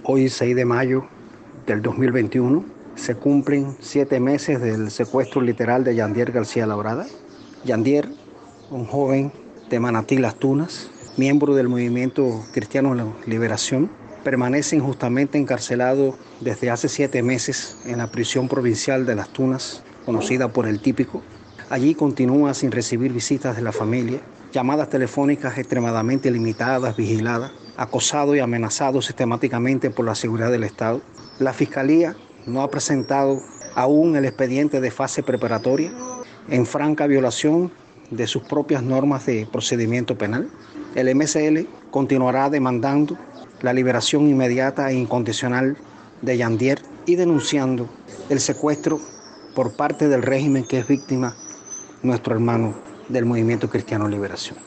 Hoy, 6 de mayo del 2021, se cumplen 7 meses del secuestro literal de Yandier García Labrada. Yandier, un joven de Manatí, Las Tunas, miembro del movimiento Cristiano Liberación, permanece injustamente encarcelado desde hace 7 meses en la prisión provincial de Las Tunas, conocida por El Típico. Allí continúa sin recibir visitas de la familia, llamadas telefónicas extremadamente limitadas, vigiladas, acosado y amenazado sistemáticamente por la seguridad del Estado. La Fiscalía no ha presentado aún el expediente de fase preparatoria, en franca violación de sus propias normas de procedimiento penal. El MSL continuará demandando la liberación inmediata e incondicional de Yandier y denunciando el secuestro por parte del régimen que es víctima nuestro hermano del Movimiento Cristiano Liberación.